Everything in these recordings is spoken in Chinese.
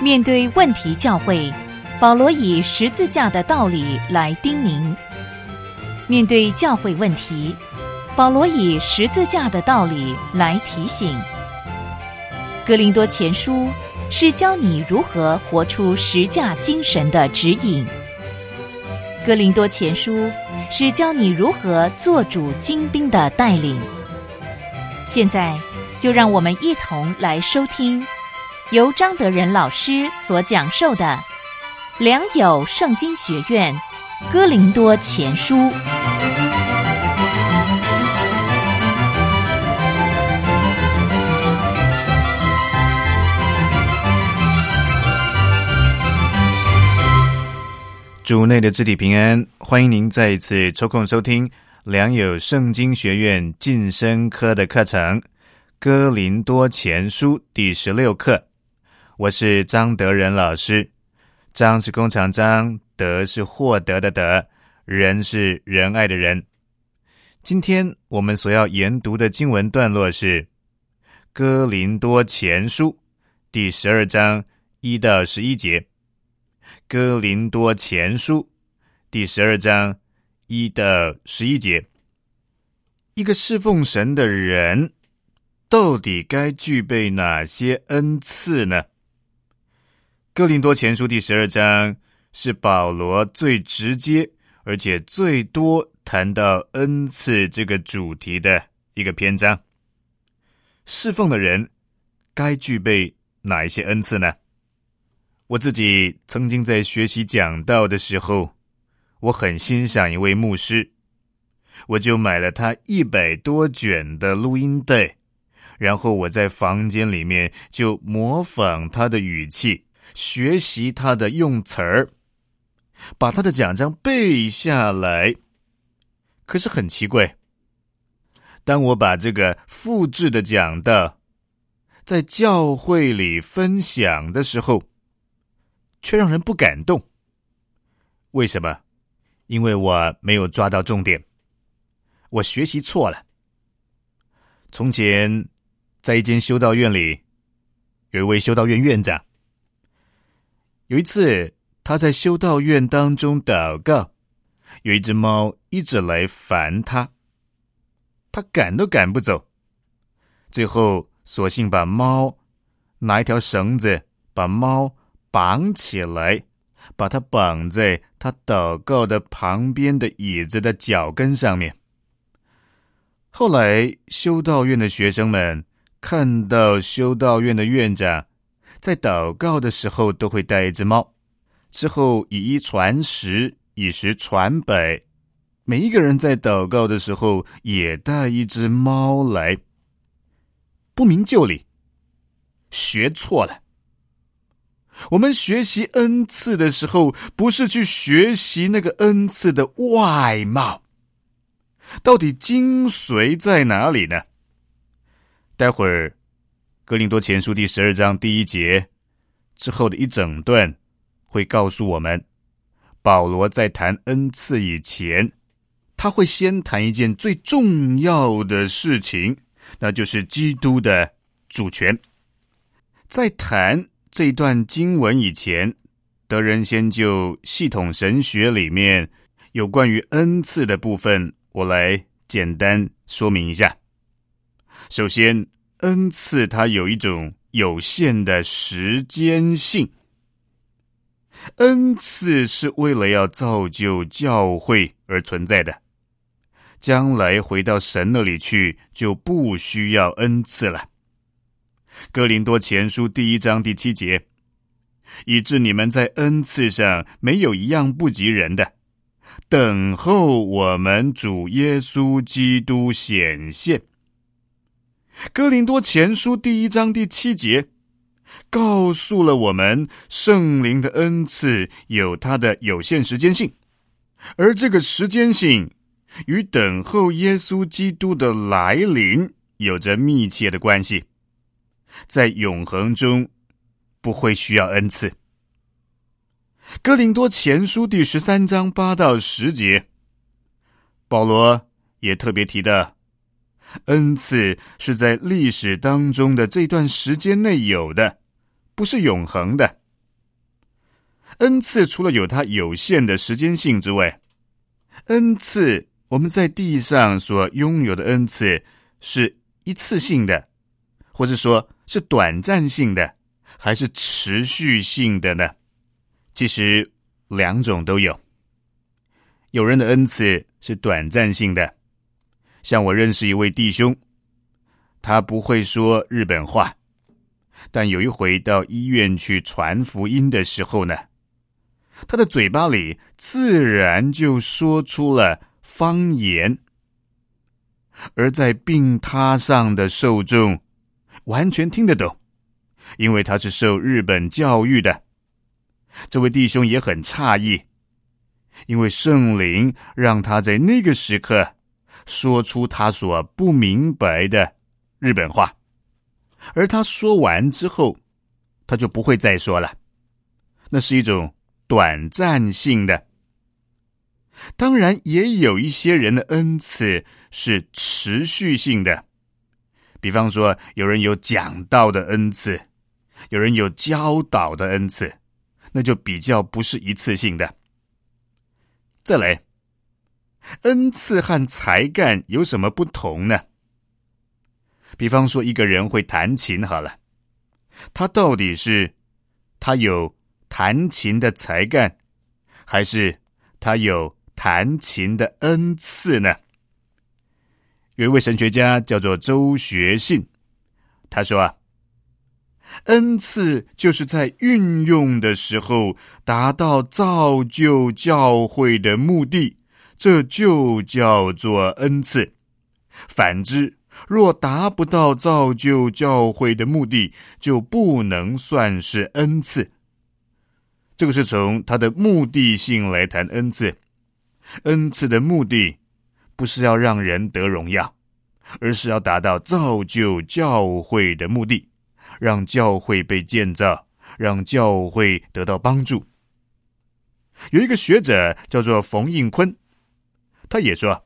面对问题教会，保罗以十字架的道理来叮咛；面对教会问题，保罗以十字架的道理来提醒。哥林多前书是教你如何活出十架精神的指引。哥林多前书是教你如何做主精兵的带领。现在就让我们一同来收听由张德仁老师所讲授的良友圣经学院哥林多前书。 主内的肢体平安，欢迎您再一次抽空收听良友圣经学院晋升科的课程哥林多前书第16课。我是张德仁老师，张是弓长张，德是获得的德，仁是仁爱的仁。今天我们所要研读的经文段落是哥林多前书第12章1到11节。哥林多前书第12章1到11节。一个侍奉神的人到底该具备哪些恩赐呢？哥林多前书第12章是保罗最直接而且最多谈到恩赐这个主题的一个篇章。侍奉的人该具备哪一些恩赐呢？我自己曾经在学习讲道的时候，我很欣赏一位牧师，我就买了他100多卷的录音带，然后我在房间里面就模仿他的语气，学习他的用词儿，把他的讲章背下来。可是很奇怪，当我把这个复制的讲道在教会里分享的时候，却让人不感动。为什么？因为我没有抓到重点，我学习错了。从前在一间修道院里，有一位修道院院长。有一次他在修道院当中祷告，有一只猫一直来烦他，他赶都赶不走，最后索性把猫拿一条绳子把猫绑起来，把它绑在他祷告的旁边的椅子的脚跟上面。后来修道院的学生们看到修道院的院长在祷告的时候都会带一只猫，之后以一传十，以十传百，每一个人在祷告的时候也带一只猫来。不明就里，学错了。我们学习恩赐的时候，不是去学习那个恩赐的外貌，到底精髓在哪里呢？待会儿哥林多前书第12章第1节之后的一整段会告诉我们，保罗在谈恩赐以前，他会先谈一件最重要的事情，那就是基督的主权。在谈这一段经文以前，德仁先就系统神学里面有关于恩赐的部分，我来简单说明一下。首先，恩赐它有一种有限的时间性，恩赐是为了要造就教会而存在的，将来回到神那里去就不需要恩赐了。哥林多前书第1章第7节，以致你们在恩赐上没有一样不及人的，等候我们主耶稣基督显现。哥林多前书第1章第7节告诉了我们，圣灵的恩赐有它的有限时间性，而这个时间性与等候耶稣基督的来临有着密切的关系，在永恒中不会需要恩赐。哥林多前书第13章8到10节，保罗也特别提到，恩赐是在历史当中的这段时间内有的，不是永恒的。 恩赐除了有它有限的时间性之外，恩赐我们在地上所拥有的恩赐是一次性的，或是说是短暂性的，还是持续性的呢？其实两种都有。有人的恩赐是短暂性的，像我认识一位弟兄，他不会说日本话，但有一回到医院去传福音的时候呢，他的嘴巴里自然就说出了方言，而在病榻上的受众完全听得懂，因为他是受日本教育的。这位弟兄也很诧异，因为圣灵让他在那个时刻说出他所不明白的日本话，而他说完之后，他就不会再说了。那是一种短暂性的。当然也有一些人的恩赐是持续性的，比方说有人有讲道的恩赐，有人有教导的恩赐，那就比较不是一次性的。再来，恩赐和才干有什么不同呢？比方说一个人会弹琴好了，他到底是他有弹琴的才干，还是他有弹琴的恩赐呢？有一位神学家叫做周学信，他说恩赐就是在运用的时候达到造就教会的目的，这就叫做恩赐。反之，若达不到造就教会的目的，就不能算是恩赐。这个是从它的目的性来谈恩赐。恩赐的目的不是要让人得荣耀，而是要达到造就教会的目的，让教会被建造，让教会得到帮助。有一个学者叫做冯应坤，他也说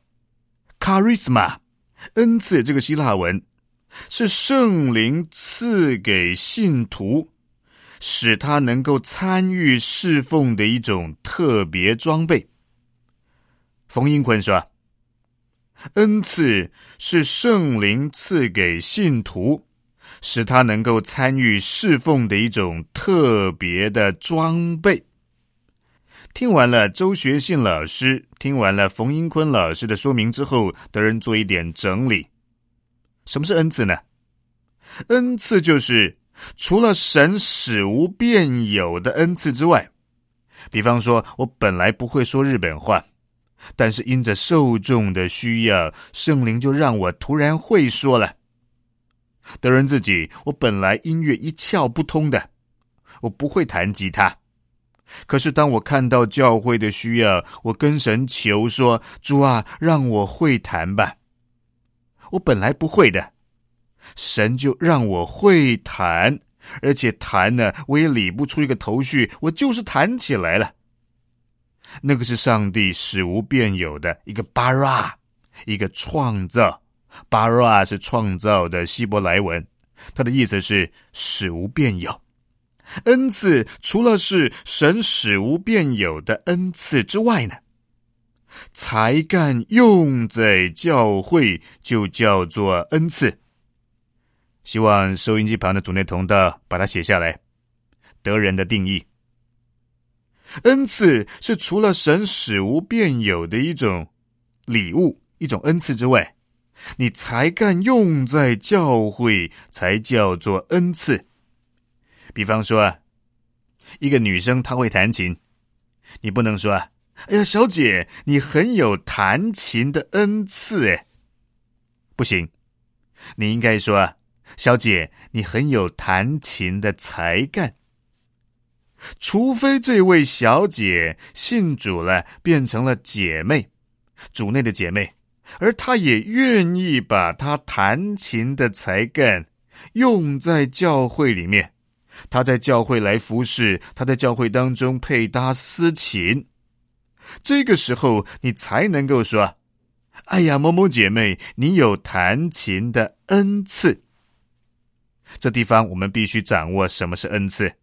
charisma 恩赐这个希腊文是圣灵赐给信徒，使他能够参与侍奉的一种特别装备。冯应坤说，恩赐是圣灵赐给信徒，使他能够参与侍奉的一种特别的装备。听完了周学信老师，听完了冯英坤老师的说明之后，得人做一点整理。什么是恩赐呢？恩赐就是除了神使无变有的恩赐之外，比方说我本来不会说日本话，但是因着受众的需要，圣灵就让我突然会说了。得人自己，我本来音乐一窍不通的，我不会弹吉他，可是当我看到教会的需要，我跟神求说，主啊，让我会弹吧。我本来不会的，神就让我会弹，而且弹呢，我也理不出一个头绪，我就是弹起来了。那个是上帝使无变有的一个巴拉，一个创造。巴拉是创造的希伯来文，它的意思是使无变有。恩赐除了是神使无变有的恩赐之外呢，才干用在教会就叫做恩赐。希望收音机旁的主内同道把它写下来。得人的定义，恩赐是除了神使无变有的一种礼物，一种恩赐之外，你才干用在教会才叫做恩赐。比方说一个女生她会弹琴，你不能说哎呀，小姐，你很有弹琴的恩赐诶，不行。你应该说，小姐，你很有弹琴的才干。除非这位小姐信主了，变成了姐妹，主内的姐妹，而她也愿意把她弹琴的才干用在教会里面，她在教会来服侍，她在教会当中配搭司琴，这个时候你才能够说，哎呀，某某姐妹，你有弹琴的恩赐。这地方我们必须掌握什么是恩赐，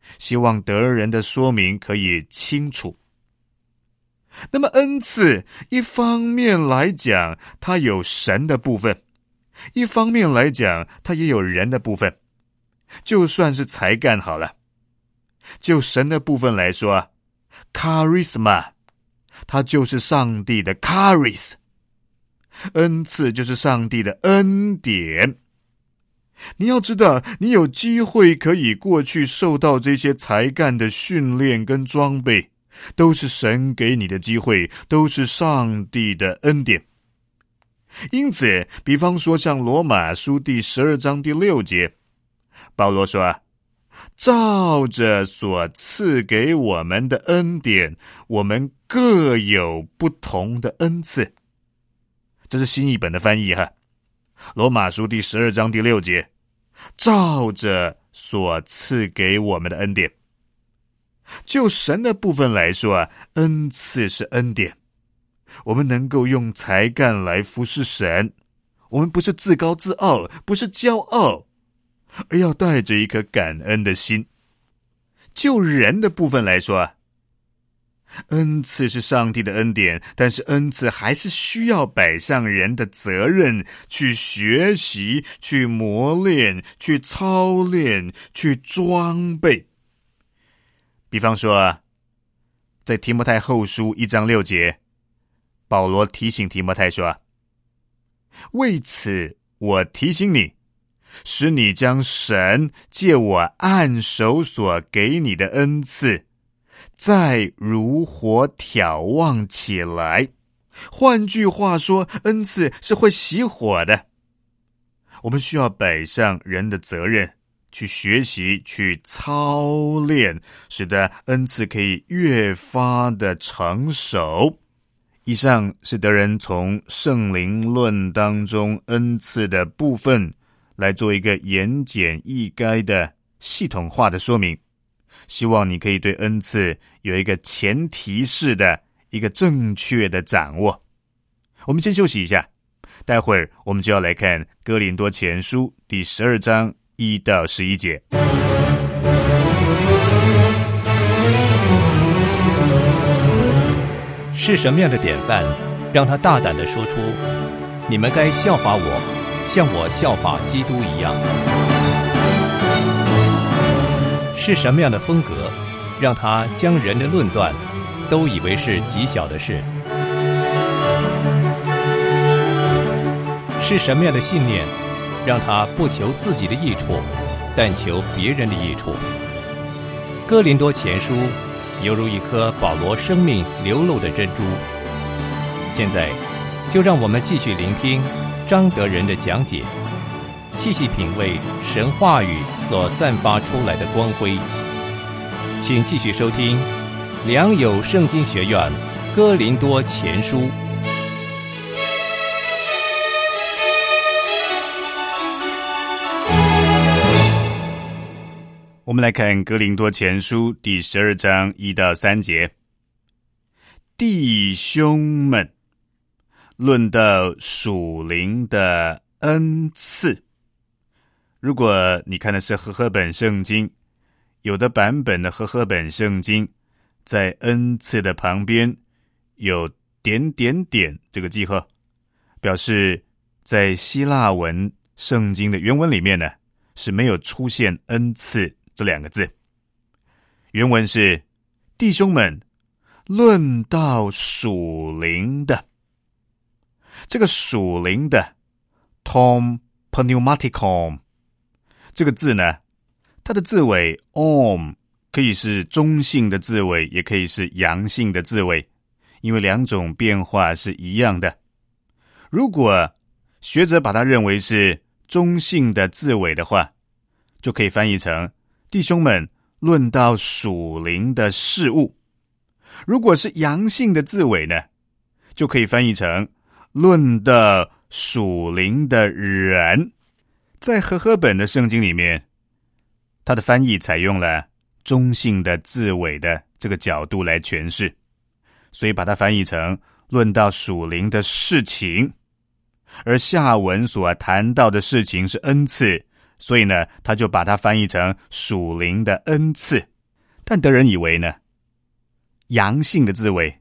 希望得人的说明可以清楚。那么恩赐一方面来讲，它有神的部分；一方面来讲，它也有人的部分。就算是才干好了，就神的部分来说 charisma 它就是上帝的 charis， 恩赐就是上帝的恩典。你要知道，你有机会可以过去受到这些才干的训练跟装备，都是神给你的机会，都是上帝的恩典。因此，比方说像罗马书第12章第6节，保罗说，照着所赐给我们的恩典，我们各有不同的恩赐。这是新译本的翻译哈。罗马书第12章第6节，照着所赐给我们的恩典。就神的部分来说恩赐是恩典，我们能够用才干来服侍神，我们不是自高自傲，不是骄傲，而要带着一颗感恩的心。就人的部分来说，恩赐是上帝的恩典，但是恩赐还是需要摆上人的责任，去学习，去磨练，去操练，去装备。比方说，在提摩太后书1章6节，保罗提醒提摩太说，为此我提醒你，使你将神借我按手所给你的恩赐再如火挑旺起来。换句话说，恩赐是会熄火的。我们需要摆上人的责任，去学习，去操练，使得恩赐可以越发的成熟。以上是德仁从圣灵论当中恩赐的部分来做一个言简意赅的系统化的说明，希望你可以对恩赐有一个前提式的一个正确的掌握。我们先休息一下，待会儿我们就要来看哥林多前书第12章1到11节。 是什么样的典范，让他大胆地说出，你们该效法我，像我效法基督一样？是什么样的风格，让他将人的论断都以为是极小的事？是什么样的信念，让他不求自己的益处，但求别人的益处？哥林多前书犹如一颗保罗生命流露的珍珠。现在就让我们继续聆听张德仁的讲解，细细品味神话语所散发出来的光辉。请继续收听良友圣经学院哥林多前书。 我们来看哥林多前书第12章1到3节。弟兄们，论到属灵的恩赐，如果你看的是和合本圣经，有的版本的和合本圣经在恩赐的旁边有点点点这个记号，表示在希腊文圣经的原文里面呢是没有出现恩赐这2个字。原文是弟兄们，论到属灵的。这个属灵的 tom pneumaticon 这个字呢，它的字尾 om 可以是中性的字尾，也可以是阳性的字尾，因为2种变化是一样的。如果学者把它认为是中性的字尾的话，就可以翻译成弟兄们论到属灵的事物。如果是阳性的字尾呢，就可以翻译成论到属灵的人。在和合本的圣经里面，它的翻译采用了中性的字尾的这个角度来诠释，所以把它翻译成论到属灵的事情。而下文所谈到的事情是恩赐，所以呢，他就把它翻译成属灵的恩赐。 但德人以为呢，阳性的字尾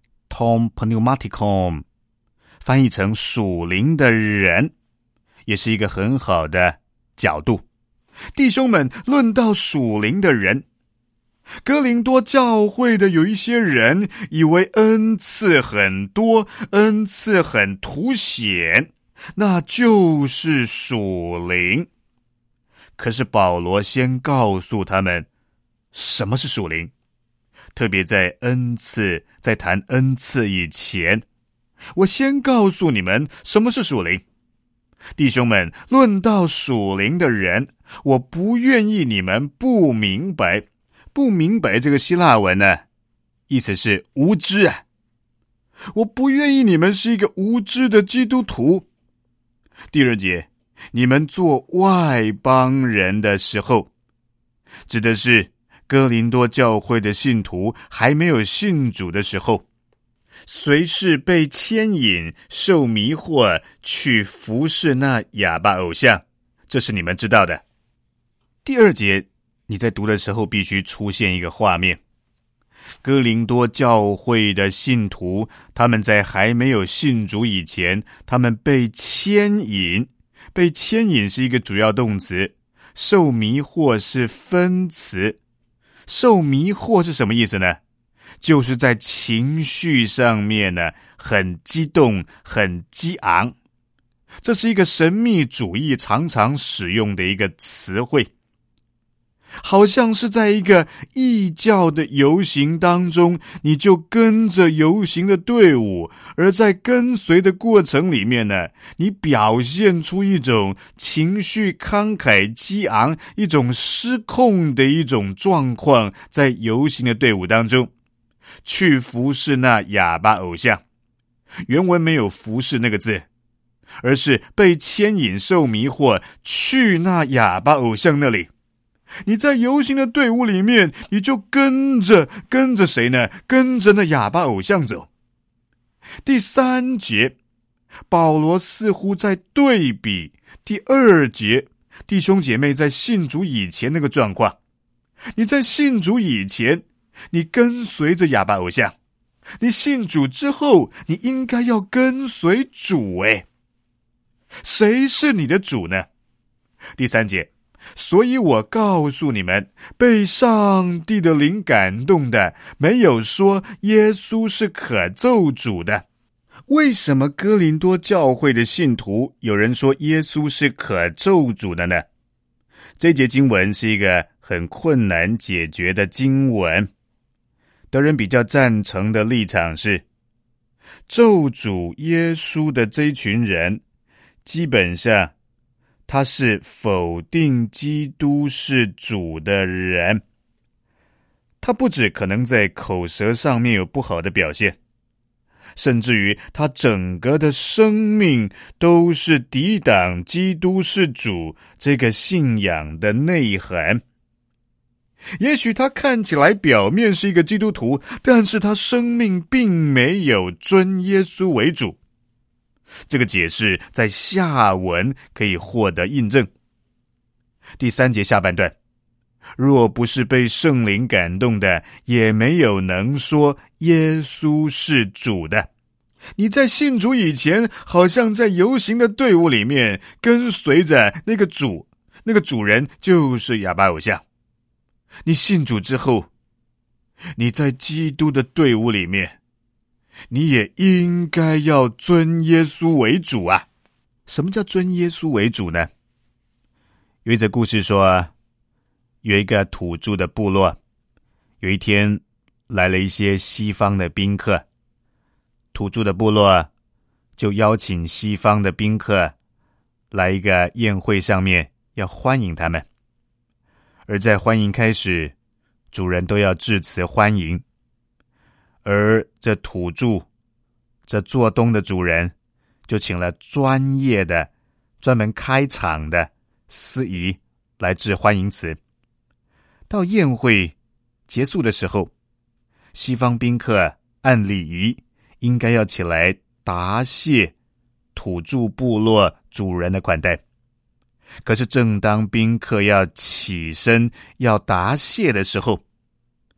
Tom Pneumaticum 翻译成属灵的人，也是一个很好的角度。弟兄们，论到属灵的人，哥林多教会的有一些人以为恩赐很多，恩赐很凸显，那就是属灵。可是保罗先告诉他们什么是属灵，特别在谈恩赐以前，我先告诉你们什么是属灵。弟兄们，论到属灵的人，我不愿意你们不明白。不明白这个希腊文呢，意思是无知啊。我不愿意你们是一个无知的基督徒。第二节，你们做外邦人的时候，指的是哥林多教会的信徒还没有信主的时候，随是被牵引受迷惑去服侍那哑巴偶像，这是你们知道的。第二节你在读的时候必须出现一个画面，哥林多教会的信徒，他们在还没有信主以前，他们被牵引，被牵引是一个主要动词，受迷惑是分词。受迷惑是什么意思呢？就是在情绪上面呢，很激动，很激昂。这是一个神秘主义常常使用的一个词汇，好像是在一个异教的游行当中，你就跟着游行的队伍，而在跟随的过程里面呢，你表现出一种情绪慷慨激昂，一种失控的一种状况，在游行的队伍当中去服侍那哑巴偶像。原文没有服侍那个字，而是被牵引受迷惑去那哑巴偶像那里。你在游行的队伍里面，你就跟着谁呢？跟着那哑巴偶像走。第三节，保罗似乎在对比第二节弟兄姐妹在信主以前那个状况。你在信主以前，你跟随着哑巴偶像；你信主之后，你应该要跟随主。谁是你的主呢？第三节，所以我告诉你们，被上帝的灵感动的，没有说耶稣是可咒诅的。为什么哥林多教会的信徒有人说耶稣是可咒诅的呢？这节经文是一个很困难解决的经文。德人比较赞成的立场是，咒诅耶稣的这一群人，基本上他是否定基督是主的人。他不只可能在口舌上面有不好的表现，甚至于他整个的生命都是抵挡基督是主这个信仰的内涵。也许他看起来表面是一个基督徒，但是他生命并没有尊耶稣为主。这个解释在下文可以获得印证。第三节下半段，若不是被圣灵感动的，也没有能说耶稣是主的。你在信主以前，好像在游行的队伍里面跟随着那个主，那个主人就是哑巴偶像。你信主之后，你在基督的队伍里面，你也应该要尊耶稣为主啊。什么叫尊耶稣为主呢？有一则故事说，有一个土著的部落，有一天来了一些西方的宾客，土著的部落就邀请西方的宾客来一个宴会上面，要欢迎他们。而在欢迎开始，主人都要致辞欢迎，而这土著，这做东的主人就请了专业的、专门开场的司仪来致欢迎词。到宴会结束的时候，西方宾客按礼仪应该要起来答谢土著部落主人的款待。可是正当宾客要起身要答谢的时候，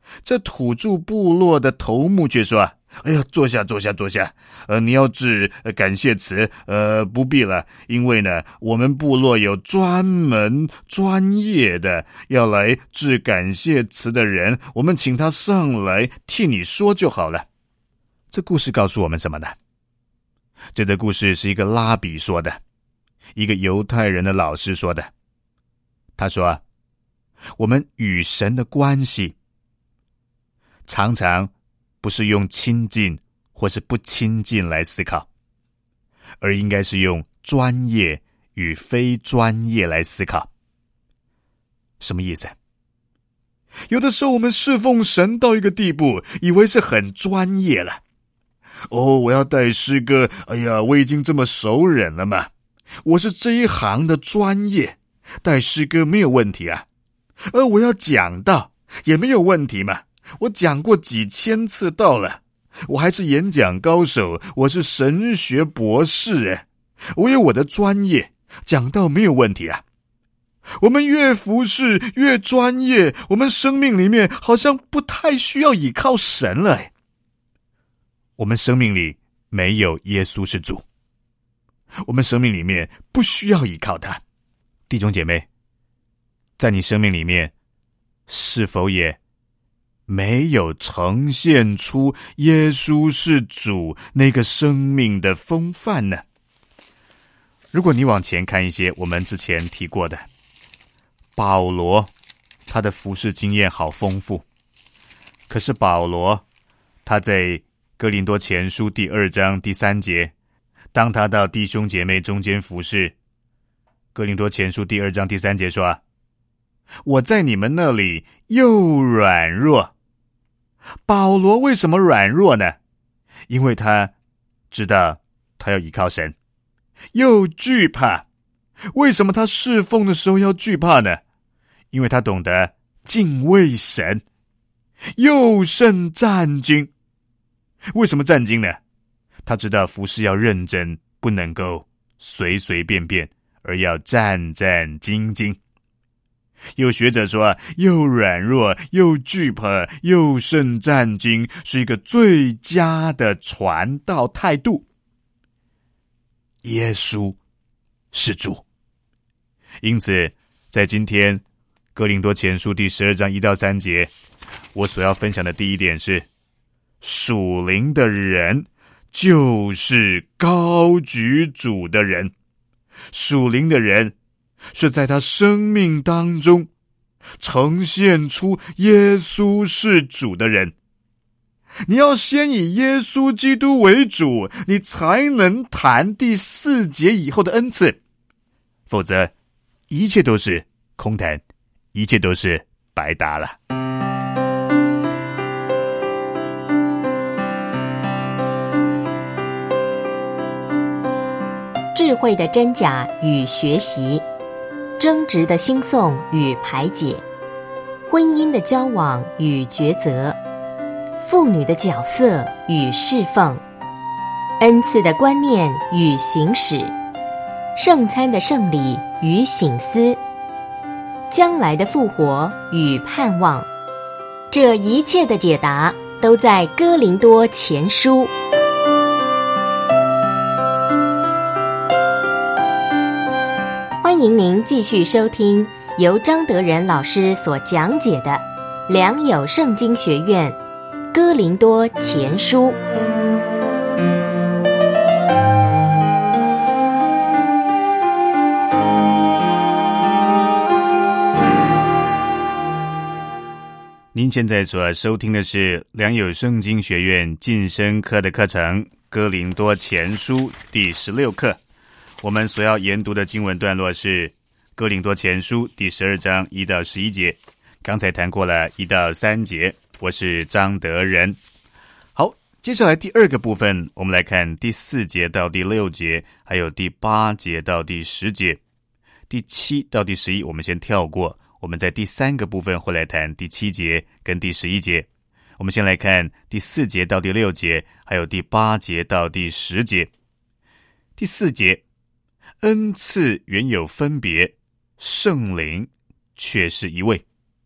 这土著部落的头目却说：哎呀，坐下。你要致感谢词，不必了，因为呢，我们部落有专业的要来致感谢词的人，我们请他上来替你说就好了。这故事告诉我们什么呢？这个故事是一个拉比说的，一个犹太人的老师说的。他说，我们与神的关系常常不是用亲近或是不亲近来思考，而应该是用专业与非专业来思考。什么意思？有的时候我们侍奉神到一个地步，以为是很专业了。我要带诗歌，哎呀，我已经这么熟稔了嘛，我是这一行的专业，带诗歌没有问题啊。我要讲道也没有问题嘛，我讲过几千次道了，我还是演讲高手，我是神学博士，我有我的专业，讲道没有问题啊。我们越服侍越专业，我们生命里面好像不太需要依靠神了。我们生命里没有耶稣是主，我们生命里面不需要依靠他。弟兄姐妹，在你生命里面是否也没有呈现出耶稣是主那个生命的风范呢？如果你往前看一些我们之前提过的，保罗他的服事经验好丰富，可是保罗他在哥林多前书第2章第3节，当他到弟兄姐妹中间服事，哥林多前书第2章第3节说，我在你们那里又软弱。保罗为什么软弱呢？因为他知道他要依靠神，又惧怕。为什么他侍奉的时候要惧怕呢？因为他懂得敬畏神，又甚战兢。为什么战兢呢？他知道服事要认真，不能够随随便便，而要战战兢兢。有学者说，又软弱又惧怕又甚战兢，是一个最佳的传道态度。耶稣是主。因此在今天哥林多前书第12章1到3节，我所要分享的第一点是，属灵的人就是高举主的人。属灵的人是在他生命当中呈现出耶稣是主的人。你要先以耶稣基督为主，你才能谈第4节以后的恩赐，否则一切都是空谈，一切都是白搭了。 智慧的真假与学习，争执的兴讼与排解，婚姻的交往与抉择，妇女的角色与侍奉，恩赐的观念与行使，圣餐的圣礼与省思，将来的复活与盼望，这一切的解答都在哥林多前书。欢迎您继续收听由张德仁老师所讲解的良友圣经学院哥林多前书。 您现在所收听的是良友圣经学院晋升科的课程哥林多前书第16课。我们所要研读的经文段落是哥林多前书第12章1到11节，刚才谈过了1到3节。我是张德仁。好，接下来第2个部分，我们来看第4节到第6节，还有第8节到第10节。第7到第11我们先跳过，我们在第3个部分会来谈第7节跟第11节。我们先来看第4节到第6节，还有第8节到第10节。第4节，恩赐原有分别，圣灵却是一位。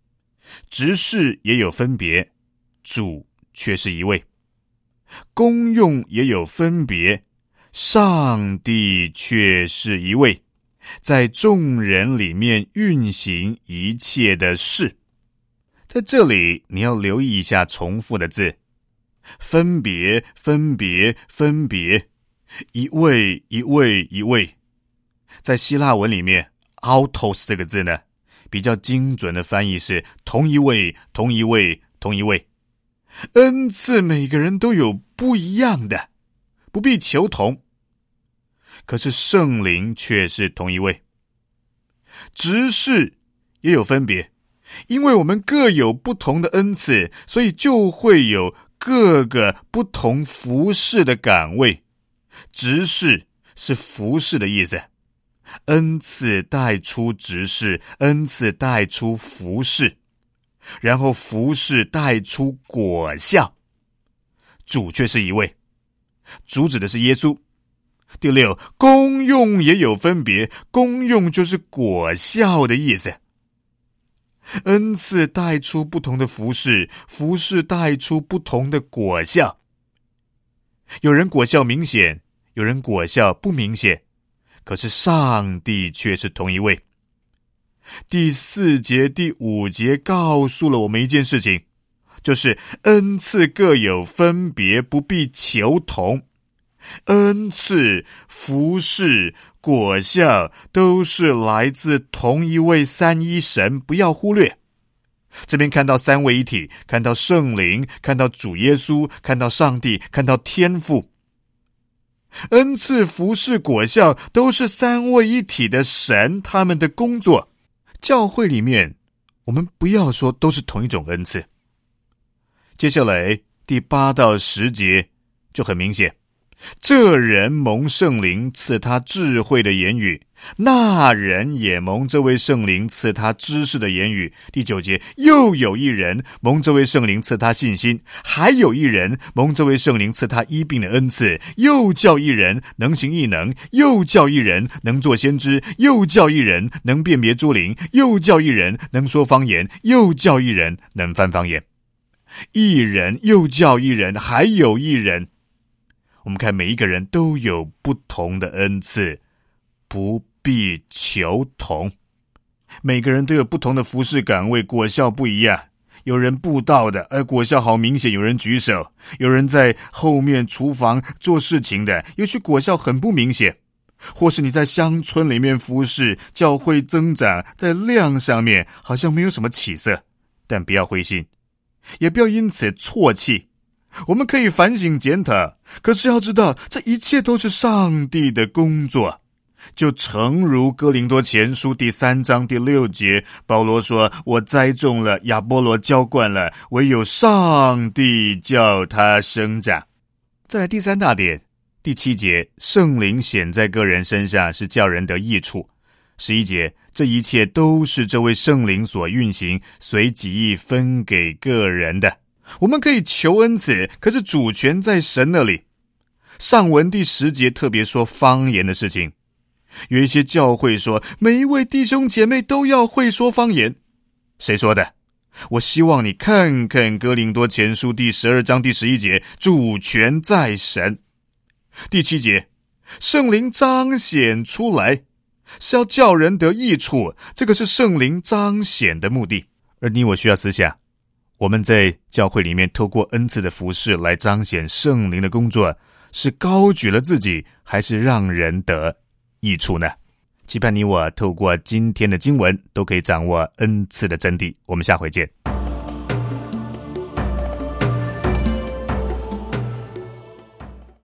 执事也有分别，主却是一位；功用也有分别，上帝却是一位，在众人里面运行一切的事。在这里你要留意一下重复的字，分别，分别，分别，一位，一位，一位。在希腊文里面 autos 这个字呢，比较精准的翻译是同一位，同一位，同一位。恩赐每个人都有不一样的，不必求同，可是圣灵却是同一位。执事也有分别，因为我们各有不同的恩赐，所以就会有各个不同服事的岗位。执事是服事的意思，恩赐带出执事，恩赐带出服事，然后服事带出果效。主却是一位，主指的是耶稣。第六，功用也有分别，功用就是果效的意思。恩赐带出不同的服事，服事带出不同的果效。有人果效明显，有人果效不明显，可是上帝却是同一位。第4节、第5节告诉了我们一件事情，就是恩赐各有分别，不必求同。恩赐、服事、果效都是来自同一位三一神，不要忽略。这边看到三位一体，看到圣灵，看到主耶稣，看到上帝，看到天父。恩赐、服事、果效都是三位一体的神他们的工作。教会里面我们不要说都是同一种恩赐。接下来第8到10节就很明显，这人蒙圣灵赐他智慧的言语，那人也蒙这位圣灵赐他知识的言语。第9节，又有一人蒙这位圣灵赐他信心，还有一人蒙这位圣灵赐他医病的恩赐，又叫一人能行异能，又叫一人能做先知，又叫一人能辨别诸灵，又叫一人能说方言，又叫一人能翻方言。一人又叫一人，还有一人。我们看每一个人都有不同的恩赐，不必求同。每个人都有不同的服事岗位，果效不一样。有人布道的，果效好明显，有人举手；有人在后面厨房做事情的，也许果效很不明显。或是你在乡村里面服事，教会增长，在量上面好像没有什么起色，但不要灰心，也不要因此错气。我们可以反省检讨，可是要知道这一切都是上帝的工作。就诚如哥林多前书第3章第6节，保罗说，我栽种了，亚波罗浇灌了，唯有上帝叫他生长。再来第3大点，第7节，圣灵显在个人身上，是叫人得益处。11节，这一切都是这位圣灵所运行，随己意分给个人的。我们可以求恩赐，可是主权在神那里。上文第10节特别说方言的事情，有一些教会说每一位弟兄姐妹都要会说方言。谁说的？我希望你看看哥林多前书第12章第11节，主权在神。第7节，圣灵彰显出来，是要叫人得益处，这个是圣灵彰显的目的。而你我需要思想，我们在教会里面透过恩赐的服事来彰显圣灵的工作，是高举了自己，还是让人得益处呢？期盼你我透过今天的经文都可以掌握恩赐的真谛。我们下回见。